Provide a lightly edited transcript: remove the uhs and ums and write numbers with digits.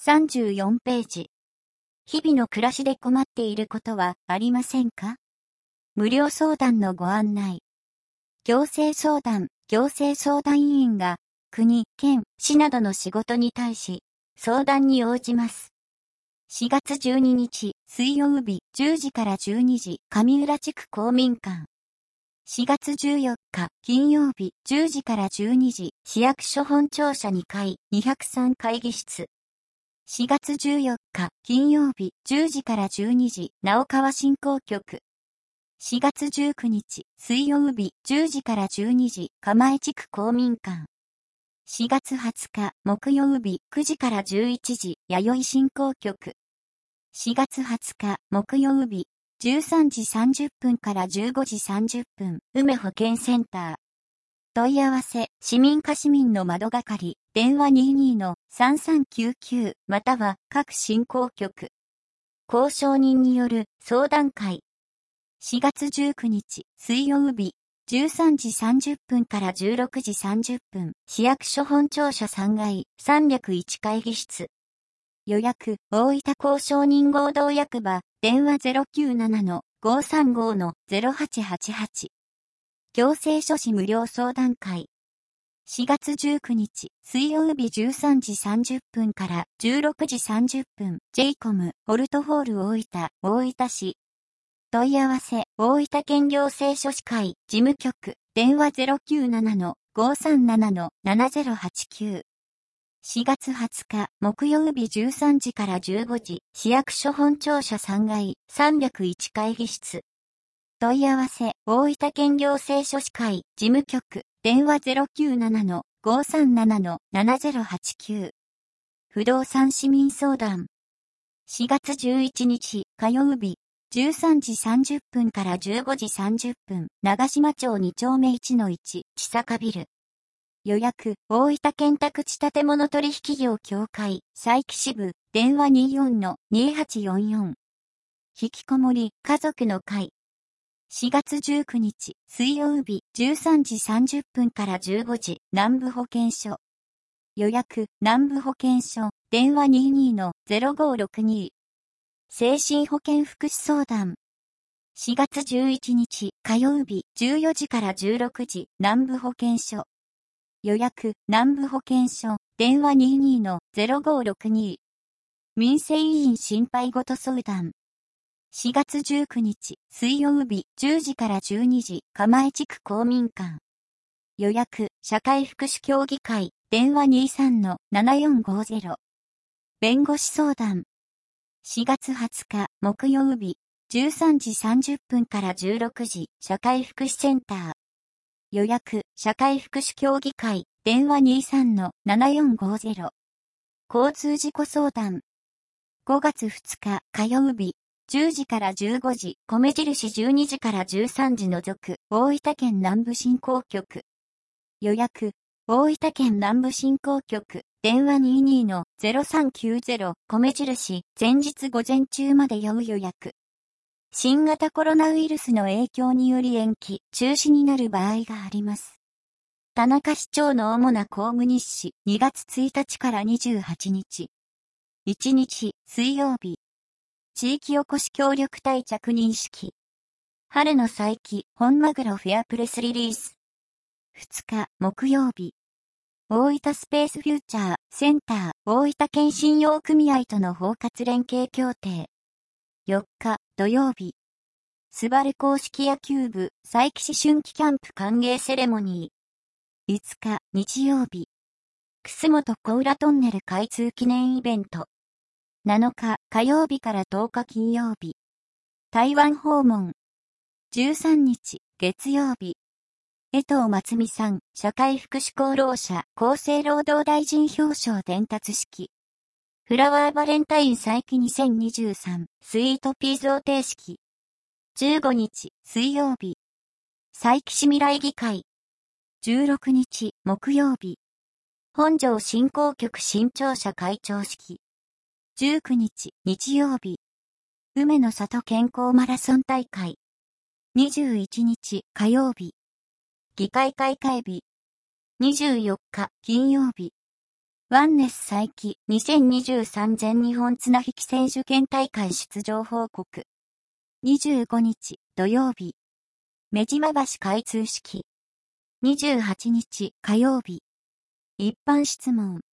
34ページ。日々の暮らしで困っていることはありませんか？無料相談のご案内。行政相談委員が国、県、市などの仕事に対し相談に応じます。4月12日水曜日10時から12時上浦地区公民館。4月14日金曜日10時から12時市役所本庁舎2階203会議室。4月14日金曜日10時から12時直川振興局。4月19日水曜日10時から12時釜江地区公民館。4月20日木曜日9時から11時弥生振興局。4月20日木曜日13時30分から15時30分梅保健センター。問い合わせ市民課市民の窓係電話 22-3399 または各振興局。交渉人による相談会。4月19日水曜日13時30分から16時30分市役所本庁舎3階301会議室。予約大分交渉人合同役場電話 097-535-0888。行政書士無料相談会。4月19日水曜日13時30分から16時30分 JCOM ホルトホール大分市。問い合わせ大分県行政書士会事務局電話 097-537-7089。4月20日木曜日13時から15時市役所本庁舎3階301会議室。問い合わせ大分県行政書士会事務局電話 097-537-7089。不動産市民相談。4月11日火曜日13時30分から15時30分長島町2丁目 1-1 千坂ビル。予約大分県宅地建物取引業協会佐伯支部電話 24-2844。引きこもり家族の会。4月19日水曜日13時30分から15時南部保健所。予約南部保健所電話 22-0562。精神保健福祉相談。4月11日火曜日14時から16時南部保健所。予約南部保健所電話 22-0562。民生委員心配事相談。4月19日水曜日10時から12時釜江地区公民館。予約社会福祉協議会電話 23-7450。弁護士相談。4月20日木曜日13時30分から16時社会福祉センター。予約社会福祉協議会電話 23-7450。交通事故相談。5月2日火曜日10時から15時米印12時から13時除く大分県南部振興局。予約大分県南部振興局電話 22-0390 米印前日午前中まで要予約。新型コロナウイルスの影響により延期、中止になる場合があります。田中市長の主な公務日誌2月1日から28日。1日、水曜日。地域おこし協力隊着任式。春の祭季、本マグロフェアプレスリリース。2日、木曜日。大分スペースフューチャーセンター大分県信用組合との包括連携協定。4日土曜日。スバル公式野球部佐伯市春季キャンプ歓迎セレモニー。5日日曜日。楠本小浦トンネル開通記念イベント。7日火曜日から10日金曜日。台湾訪問。13日月曜日。江藤真美さん社会福祉功労者厚生労働大臣表彰伝達式。フラワーバレンタイン佐伯2023スイートピー贈呈式。15日水曜日。佐伯市未来議会。16日木曜日。本庄振興局新庁舎開庁式。19日日曜日。梅の里健康マラソン大会。21日火曜日。議会開会日。24日金曜日。 ワンネス佐伯2023全日本綱引き選手権大会出場報告。25日土曜日。目島橋開通式。28日火曜日。一般質問。